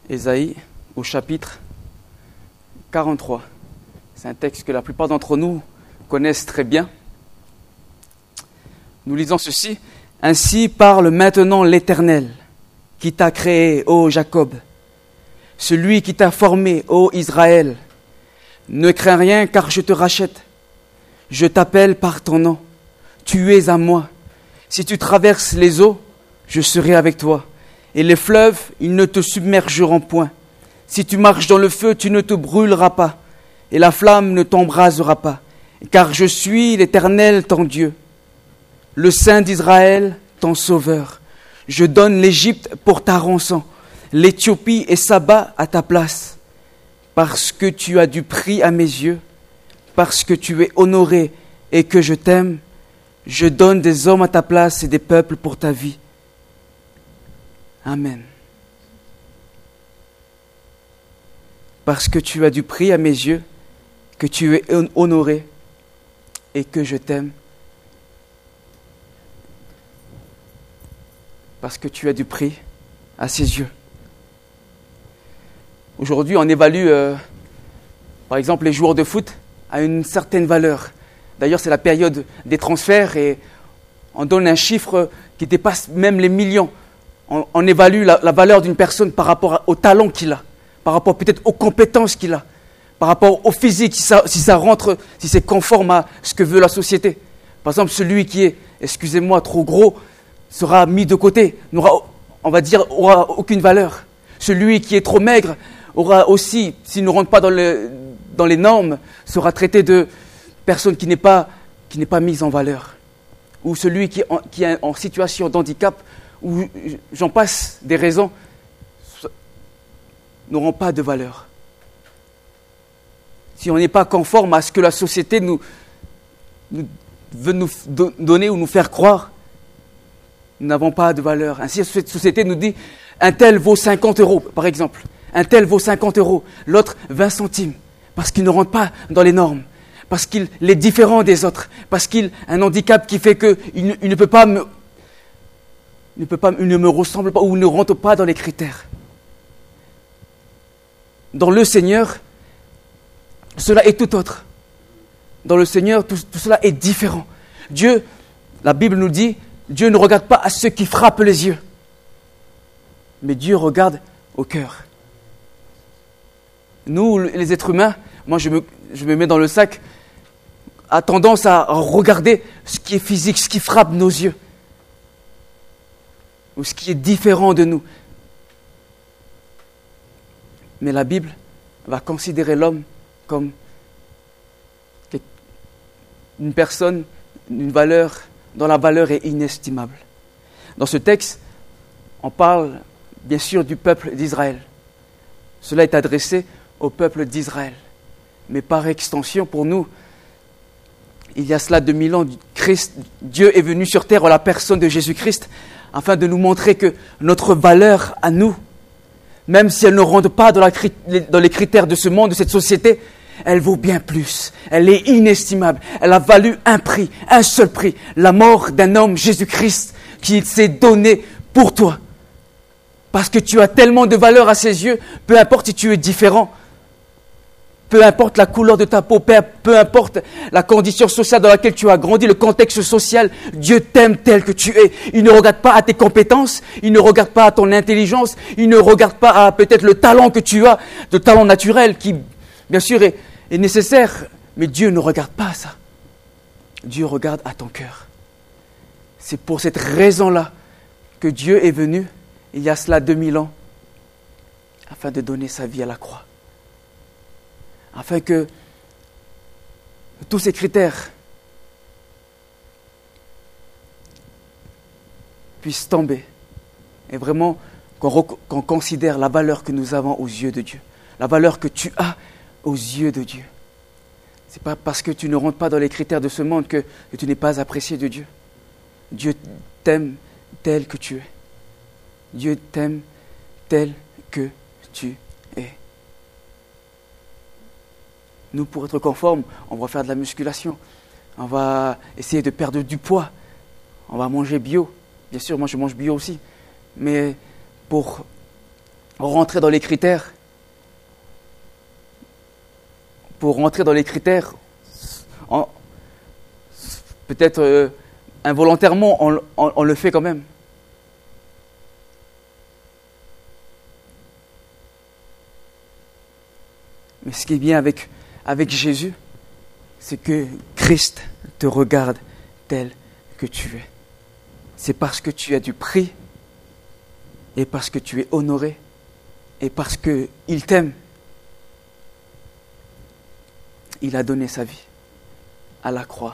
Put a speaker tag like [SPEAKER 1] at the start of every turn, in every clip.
[SPEAKER 1] Ésaïe au chapitre 43. C'est un texte que la plupart d'entre nous connaissent très bien. Nous lisons ceci. « Ainsi parle maintenant l'Éternel, qui t'a créé, ô Jacob, celui qui t'a formé, ô Israël. Ne crains rien, car je te rachète. Je t'appelle par ton nom. Tu es à moi. Si tu traverses les eaux, je serai avec toi. Et les fleuves, ils ne te submergeront point. Si tu marches dans le feu, tu ne te brûleras pas. Et la flamme ne t'embrasera pas. Car je suis l'Éternel, ton Dieu, le Saint d'Israël, ton Sauveur. Je donne l'Égypte pour ta rançon, l'Éthiopie et Saba à ta place. Parce que tu as du prix à mes yeux, parce que tu es honoré et que je t'aime, je donne des hommes à ta place et des peuples pour ta vie. Amen. Parce que tu as du prix à mes yeux, que tu es honoré et que je t'aime. Parce que tu as du prix à ses yeux. Aujourd'hui, on évalue, par exemple, les joueurs de foot à une certaine valeur. D'ailleurs, c'est la période des transferts et on donne un chiffre qui dépasse même les millions. On évalue la valeur d'une personne par rapport au talent qu'il a, par rapport peut-être aux compétences qu'il a, par rapport au physique, si ça rentre, si c'est conforme à ce que veut la société. Par exemple, celui qui est, excusez-moi, trop gros, sera mis de côté, aura aucune valeur. Celui qui est trop maigre aura aussi, s'il ne rentre pas dans les normes, sera traité de personne qui n'est pas mise en valeur. Ou celui qui est en situation d'handicap, ou j'en passe des raisons, n'auront pas de valeur. Si on n'est pas conforme à ce que la société veut nous donner ou nous faire croire, nous n'avons pas de valeur. Ainsi, cette société nous dit, un tel vaut 50 euros, par exemple. Un tel vaut 50 euros, l'autre 20 centimes, parce qu'il ne rentre pas dans les normes, parce qu'il est différent des autres, parce qu'il a un handicap qui fait qu'il ne me ressemble pas ou ne rentre pas dans les critères. Dans le Seigneur, cela est tout autre. Dans le Seigneur, tout cela est différent. Dieu, la Bible nous dit, Dieu ne regarde pas à ceux qui frappent les yeux, mais Dieu regarde au cœur. Nous, les êtres humains, moi je me mets dans le sac, a tendance à regarder ce qui est physique, ce qui frappe nos yeux, ou ce qui est différent de nous. Mais la Bible va considérer l'homme comme une personne, une valeur, dont la valeur est inestimable. Dans ce texte, on parle bien sûr du peuple d'Israël. Cela est adressé au peuple d'Israël. Mais par extension, pour nous, il y a cela 2000 ans, Dieu est venu sur terre en la personne de Jésus-Christ afin de nous montrer que notre valeur à nous, même si elle ne rentre pas dans les critères de ce monde, de cette société, elle vaut bien plus. Elle est inestimable. Elle a valu un prix, un seul prix. La mort d'un homme, Jésus-Christ, qui s'est donné pour toi. Parce que tu as tellement de valeur à ses yeux, peu importe si tu es différent, peu importe la couleur de ta peau, peu importe la condition sociale dans laquelle tu as grandi, le contexte social, Dieu t'aime tel que tu es. Il ne regarde pas à tes compétences, il ne regarde pas à ton intelligence, il ne regarde pas à peut-être le talent que tu as, le talent naturel qui, bien sûr, est nécessaire, mais Dieu ne regarde pas à ça. Dieu regarde à ton cœur. C'est pour cette raison-là que Dieu est venu, il y a cela 2000 ans, afin de donner sa vie à la croix. Afin que tous ces critères puissent tomber et vraiment qu'on considère la valeur que nous avons aux yeux de Dieu, la valeur que tu as aux yeux de Dieu. Ce n'est pas parce que tu ne rentres pas dans les critères de ce monde que tu n'es pas apprécié de Dieu. Dieu t'aime tel que tu es. Dieu t'aime tel que tu es. Nous, pour être conformes, on va faire de la musculation. On va essayer de perdre du poids. On va manger bio. Bien sûr, moi je mange bio aussi. Mais pour rentrer dans les critères, peut-être involontairement, on le fait quand même. Mais ce qui est bien avec Jésus, c'est que Christ te regarde tel que tu es. C'est parce que tu as du prix, et parce que tu es honoré, et parce qu'il t'aime, il a donné sa vie à la croix.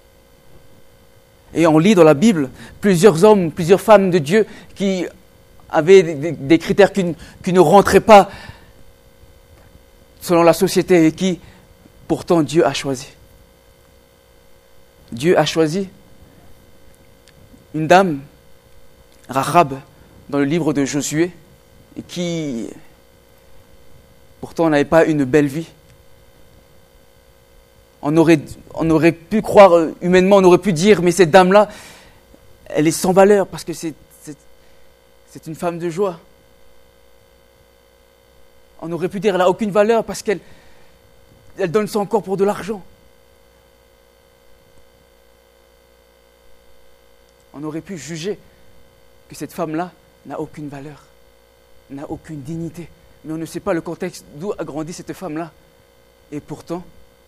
[SPEAKER 1] Et on lit dans la Bible plusieurs hommes, plusieurs femmes de Dieu qui avaient des critères qui ne rentraient pas selon la société et qui, pourtant, Dieu a choisi. Dieu a choisi une dame, Rahab, dans le livre de Josué, et qui, pourtant, n'avait pas une belle vie. On aurait pu croire humainement, on aurait pu dire, mais cette dame-là, elle est sans valeur parce que c'est une femme de joie. On aurait pu dire, elle n'a aucune valeur parce qu'elle donne son corps pour de l'argent. On aurait pu juger que cette femme-là n'a aucune valeur, n'a aucune dignité. Mais on ne sait pas le contexte d'où a grandi cette femme-là. Et pourtant,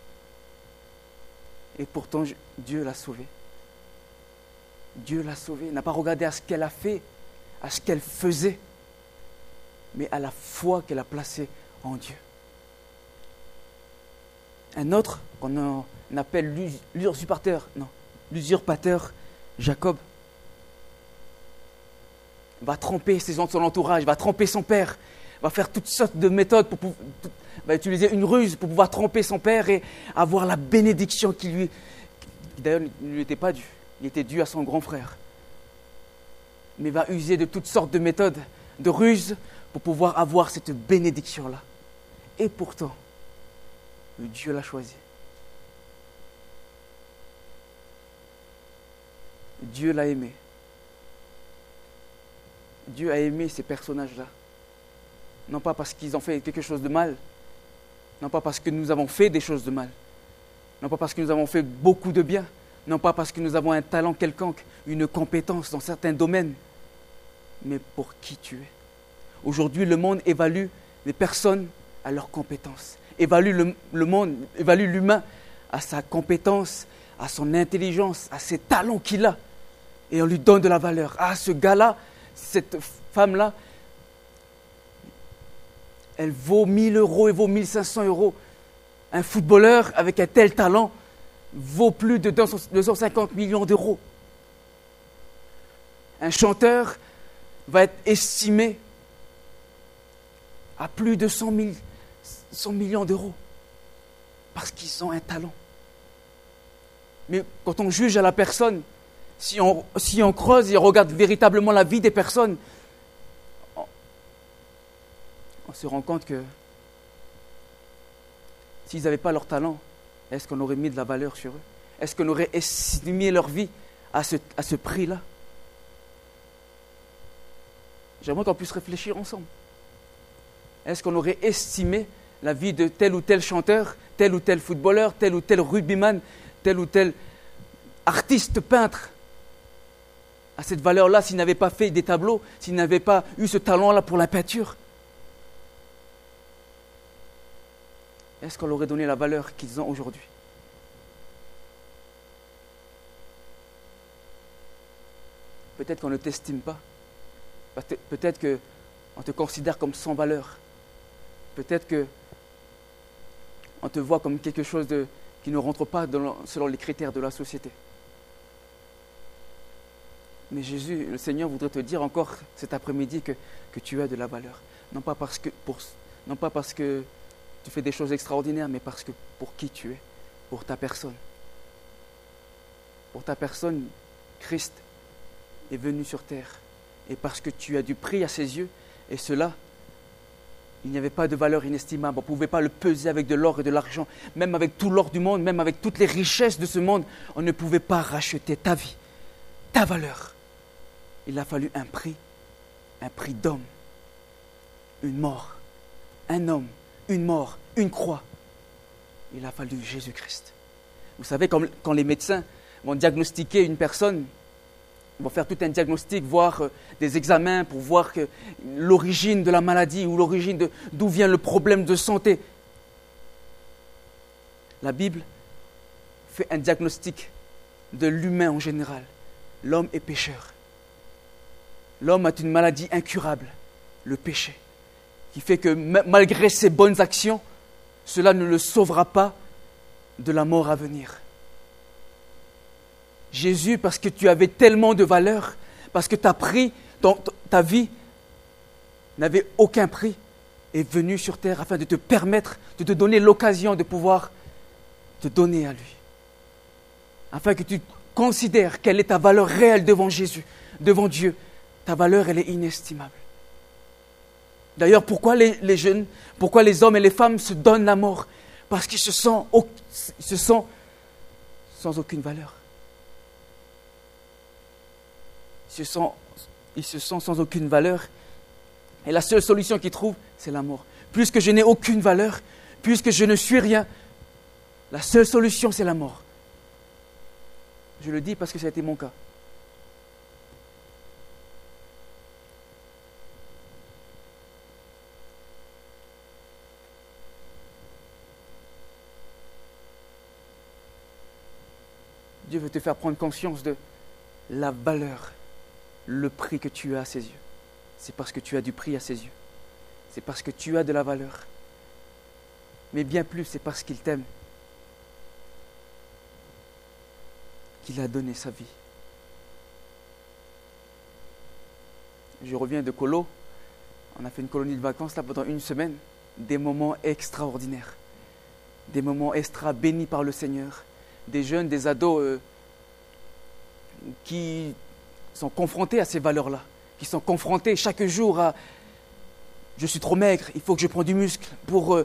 [SPEAKER 1] Dieu l'a sauvée. Dieu l'a sauvée. Il n'a pas regardé à ce qu'elle a fait, à ce qu'elle faisait, mais à la foi qu'elle a placée en Dieu. Un autre, qu'on appelle l'usurpateur, Jacob, va tromper ses gens de son entourage, va tromper son père, va faire toutes sortes de méthodes, va utiliser une ruse pour pouvoir tromper son père et avoir la bénédiction qui d'ailleurs ne lui était pas due, il était dû à son grand frère. Mais va user de toutes sortes de méthodes, de ruses, pour pouvoir avoir cette bénédiction-là. Et pourtant, Dieu l'a choisi. Dieu l'a aimé. Dieu a aimé ces personnages-là. Non pas parce qu'ils ont fait quelque chose de mal, non pas parce que nous avons fait des choses de mal, non pas parce que nous avons fait beaucoup de bien, non pas parce que nous avons un talent quelconque, une compétence dans certains domaines, mais pour qui tu es. Aujourd'hui, le monde évalue les personnes à leurs compétences, évalue le monde, évalue l'humain à sa compétence, à son intelligence, à ses talents qu'il a, et on lui donne de la valeur. Ah, ce gars-là, cette femme-là, elle vaut 1 000 €, elle vaut 1 500 €. Un footballeur avec un tel talent vaut plus de 250 millions d'euros. Un chanteur va être estimé à plus de 100 millions d'euros parce qu'ils ont un talent. Mais quand on juge à la personne, si on creuse et on regarde véritablement la vie des personnes, on se rend compte que s'ils n'avaient pas leur talent, est-ce qu'on aurait mis de la valeur sur eux? Est-ce qu'on aurait estimé leur vie à ce prix-là? J'aimerais qu'on puisse réfléchir ensemble. Est-ce qu'on aurait estimé la vie de tel ou tel chanteur, tel ou tel footballeur, tel ou tel rugbyman, tel ou tel artiste peintre à cette valeur-là s'il n'avait pas fait des tableaux, s'il n'avait pas eu ce talent-là pour la peinture? Est-ce qu'on leur aurait donné la valeur qu'ils ont aujourd'hui? Peut-être qu'on ne t'estime pas. Peut-être qu'on te considère comme sans valeur. Peut-être qu'on te voit comme quelque chose qui ne rentre pas selon les critères de la société. Mais Jésus, le Seigneur, voudrait te dire encore cet après-midi que tu as de la valeur. Non pas parce que tu fais des choses extraordinaires, mais parce que pour qui tu es, pour ta personne. Pour ta personne, Christ est venu sur terre. Et parce que tu as du prix à ses yeux, et cela, il n'y avait pas de valeur inestimable. On ne pouvait pas le peser avec de l'or et de l'argent. Même avec tout l'or du monde, même avec toutes les richesses de ce monde, on ne pouvait pas racheter ta vie, ta valeur. Il a fallu un prix d'homme. une mort, un homme, une mort, une croix. Il a fallu Jésus-Christ. Vous savez, quand les médecins vont diagnostiquer une personne, ils vont faire tout un diagnostic, voir des examens pour voir l'origine de la maladie ou l'origine d'où vient le problème de santé. La Bible fait un diagnostic de l'humain en général. L'homme est pécheur. L'homme a une maladie incurable, le péché, qui fait que malgré ses bonnes actions, cela ne le sauvera pas de la mort à venir. Jésus, parce que tu avais tellement de valeur, parce que ta vie n'avait aucun prix, est venu sur terre afin de te permettre, de te donner l'occasion de pouvoir te donner à lui. Afin que tu considères quelle est ta valeur réelle devant Jésus, devant Dieu. Ta valeur, elle est inestimable. D'ailleurs, pourquoi les jeunes, pourquoi les hommes et les femmes se donnent la mort? Parce qu'ils se sentent sans aucune valeur. Ils se sentent sans aucune valeur. Et la seule solution qu'ils trouvent, c'est la mort. Puisque je n'ai aucune valeur, puisque je ne suis rien, la seule solution, c'est la mort. Je le dis parce que ça a été mon cas. Dieu veut te faire prendre conscience de la valeur, le prix que tu as à ses yeux. C'est parce que tu as du prix à ses yeux. C'est parce que tu as de la valeur. Mais bien plus, c'est parce qu'il t'aime qu'il a donné sa vie. Je reviens de Colo. On a fait une colonie de vacances là pendant une semaine. Des moments extraordinaires. Des moments extra bénis par le Seigneur. Des jeunes, des ados qui sont confrontés à ces valeurs-là, qui sont confrontés chaque jour à « je suis trop maigre, il faut que je prenne du muscle pour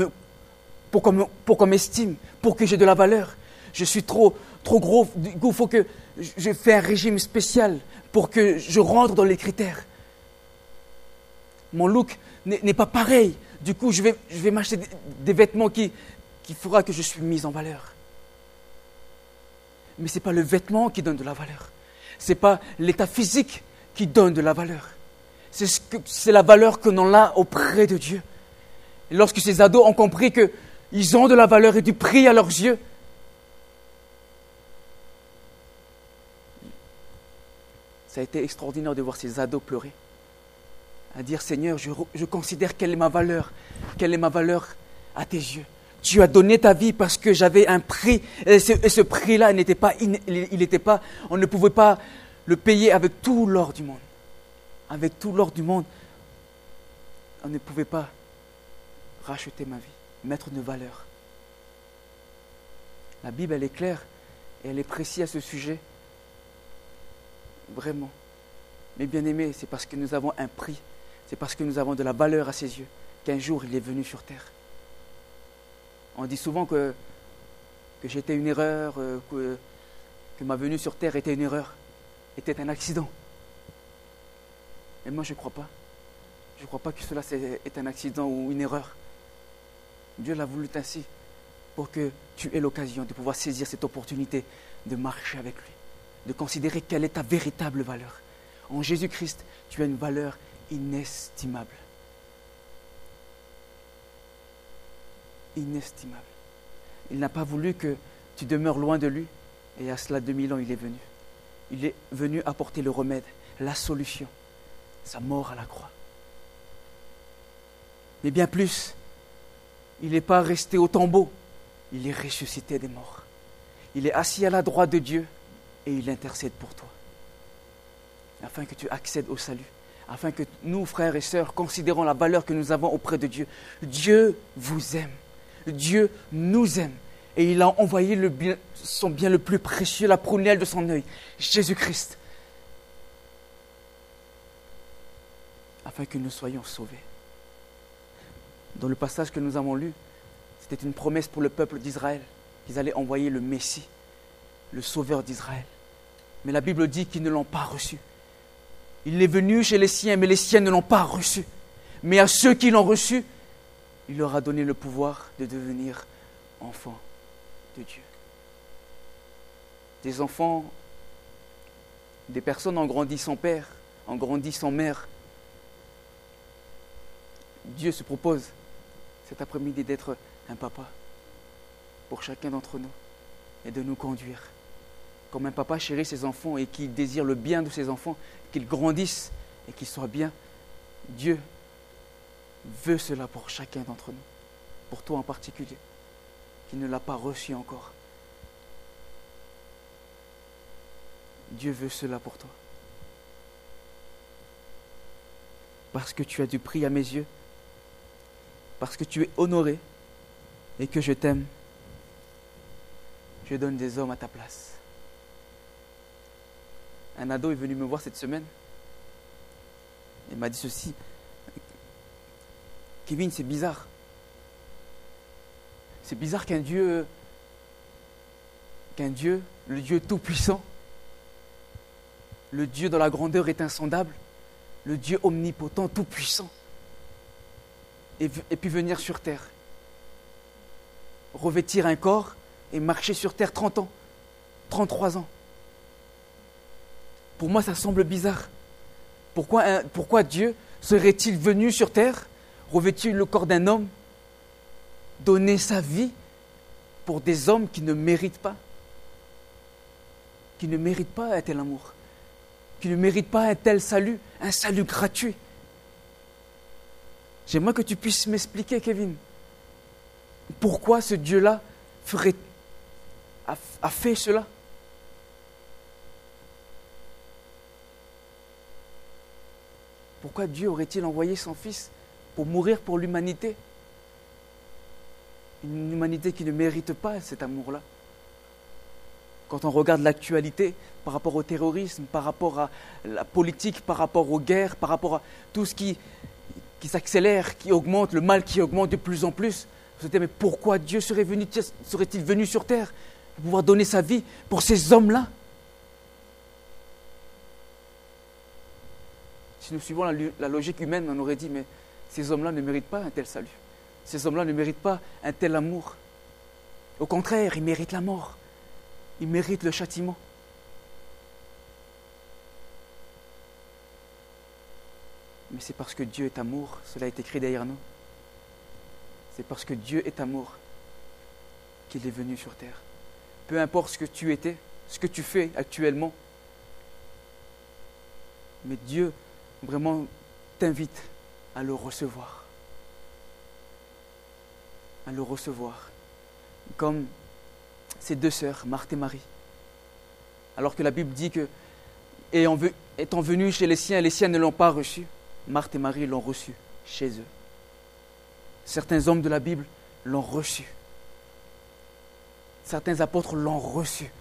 [SPEAKER 1] qu'on m'estime, pour que j'ai de la valeur. Je suis trop gros, du coup il faut que je fasse un régime spécial pour que je rentre dans les critères. Mon look n'est pas pareil, du coup je vais m'acheter des vêtements qui fera que je suis mise en valeur. » Mais ce n'est pas le vêtement qui donne de la valeur. Ce n'est pas l'état physique qui donne de la valeur. C'est la valeur que l'on a auprès de Dieu. Et lorsque ces ados ont compris qu'ils ont de la valeur et du prix à leurs yeux, ça a été extraordinaire de voir ces ados pleurer. À dire, Seigneur, je considère quelle est ma valeur à tes yeux. Tu as donné ta vie parce que j'avais un prix. Et ce prix-là, on ne pouvait pas le payer avec tout l'or du monde. Avec tout l'or du monde, on ne pouvait pas racheter ma vie, mettre une valeur. La Bible, elle est claire et elle est précise à ce sujet. Vraiment. Mais bien aimés, c'est parce que nous avons un prix. C'est parce que nous avons de la valeur à ses yeux qu'un jour, il est venu sur terre. On dit souvent que j'étais une erreur, que ma venue sur terre était une erreur, était un accident. Mais moi, je ne crois pas. Je ne crois pas que cela est un accident ou une erreur. Dieu l'a voulu ainsi pour que tu aies l'occasion de pouvoir saisir cette opportunité de marcher avec lui, de considérer quelle est ta véritable valeur. En Jésus-Christ, tu as une valeur inestimable. Inestimable. Il n'a pas voulu que tu demeures loin de lui, et à cela 2000 ans, il est venu. Il est venu apporter le remède, la solution, sa mort à la croix. Mais bien plus, il n'est pas resté au tombeau, il est ressuscité des morts. Il est assis à la droite de Dieu et il intercède pour toi, afin que tu accèdes au salut, afin que nous, frères et sœurs, considérons la valeur que nous avons auprès de Dieu. Dieu vous aime. Dieu nous aime et il a envoyé son bien le plus précieux, la prunelle de son œil, Jésus-Christ, afin que nous soyons sauvés. Dans le passage que nous avons lu, c'était une promesse pour le peuple d'Israël, qu'ils allaient envoyer le Messie, le Sauveur d'Israël. Mais la Bible dit qu'ils ne l'ont pas reçu. Il est venu chez les siens, mais les siens ne l'ont pas reçu. mais à ceux qui l'ont reçu, il leur a donné le pouvoir de devenir enfants de Dieu. Des enfants, des personnes ont grandi sans père, ont grandi sans mère. Dieu se propose cet après-midi d'être un papa pour chacun d'entre nous et de nous conduire. Comme un papa chérit ses enfants et qui désire le bien de ses enfants, qu'ils grandissent et qu'ils soient bien, Dieu veut cela pour chacun d'entre nous, pour toi en particulier, qui ne l'a pas reçu encore. Dieu veut cela pour toi. Parce que tu as du prix à mes yeux, parce que tu es honoré et que je t'aime, je donne des hommes à ta place. Un ado est venu me voir cette semaine. Il m'a dit ceci. Kevin, c'est bizarre. C'est bizarre qu'un Dieu, le Dieu tout-puissant, le Dieu dont la grandeur est insondable, le Dieu omnipotent, tout-puissant, et puis venir sur terre, revêtir un corps et marcher sur terre 30 ans, 33 ans. Pour moi, ça semble bizarre. Pourquoi Dieu serait-il venu sur terre, revêtir le corps d'un homme, donner sa vie pour des hommes qui ne méritent pas un tel amour, qui ne méritent pas un tel salut, un salut gratuit. J'aimerais que tu puisses m'expliquer, Kevin, pourquoi ce Dieu-là a fait cela. Pourquoi Dieu aurait-il envoyé son Fils pour mourir pour l'humanité? Une humanité qui ne mérite pas cet amour-là. Quand on regarde l'actualité par rapport au terrorisme, par rapport à la politique, par rapport aux guerres, par rapport à tout ce qui s'accélère, qui augmente, le mal qui augmente de plus en plus, vous vous dites, mais pourquoi Dieu serait-il venu sur terre pour pouvoir donner sa vie pour ces hommes-là? Si nous suivons la logique humaine, on aurait dit, mais ces hommes-là ne méritent pas un tel salut. Ces hommes-là ne méritent pas un tel amour. Au contraire, ils méritent la mort. Ils méritent le châtiment. Mais c'est parce que Dieu est amour, cela est écrit derrière nous. C'est parce que Dieu est amour qu'il est venu sur terre. Peu importe ce que tu étais, ce que tu fais actuellement, mais Dieu vraiment t'invite à le recevoir. À le recevoir. Comme ces deux sœurs, Marthe et Marie. Alors que la Bible dit que, étant venus chez les siens ne l'ont pas reçu. Marthe et Marie l'ont reçu chez eux. Certains hommes de la Bible l'ont reçu. Certains apôtres l'ont reçu.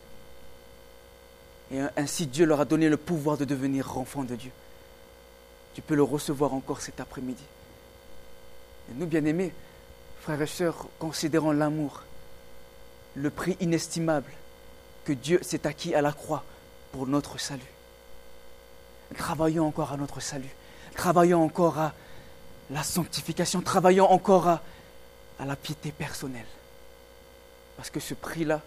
[SPEAKER 1] Et ainsi Dieu leur a donné le pouvoir de devenir enfants de Dieu. Tu peux le recevoir encore cet après-midi. Et nous, bien-aimés, frères et sœurs, considérons l'amour, le prix inestimable que Dieu s'est acquis à la croix pour notre salut. Travaillons encore à notre salut. Travaillons encore à la sanctification. Travaillons encore à la piété personnelle. Parce que ce prix-là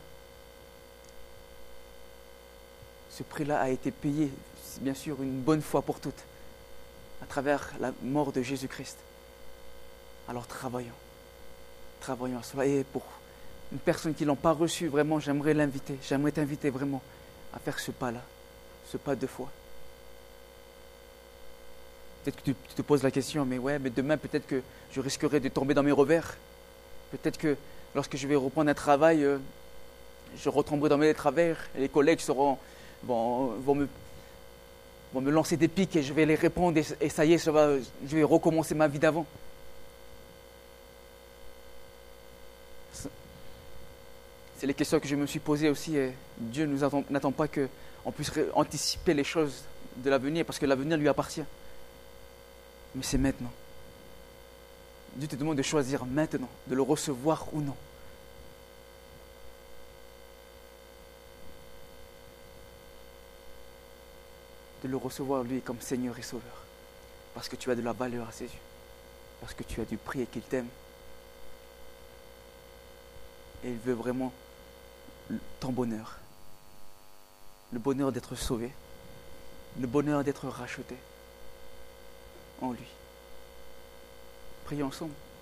[SPEAKER 1] a été payé, bien sûr, une bonne fois pour toutes, à travers la mort de Jésus-Christ. Alors travaillons à cela. Et pour une personne qui ne l'a pas reçu, vraiment, j'aimerais t'inviter vraiment à faire ce pas-là, ce pas de foi. Peut-être que tu te poses la question, mais demain, peut-être que je risquerai de tomber dans mes revers. Peut-être que lorsque je vais reprendre un travail, je retomberai dans mes travers, et les collègues vont me lancer des pics et je vais les répondre et ça y est, je vais recommencer ma vie d'avant. C'est les questions que je me suis posées aussi. Et Dieu n'attend pas qu'on puisse anticiper les choses de l'avenir parce que l'avenir lui appartient. Mais c'est maintenant. Dieu te demande de choisir maintenant, de le recevoir ou non. De le recevoir lui comme Seigneur et Sauveur. parce que tu as de la valeur à ses yeux, parce que tu as du prix et qu'il t'aime. Et il veut vraiment ton bonheur, le bonheur d'être sauvé, le bonheur d'être racheté en lui. Prions ensemble.